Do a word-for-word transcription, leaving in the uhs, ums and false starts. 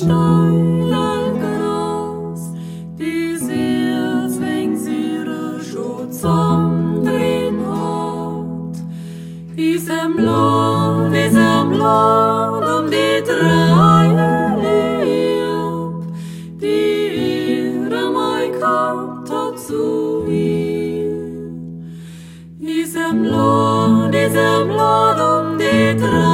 steilal gras, die sie zwängs ihre Schutz drin hat. Isem Land, isem Land, um die drei Lieb, die ihre Mai gehabt hat zu ihr. Isem Land, isem Land, um die drei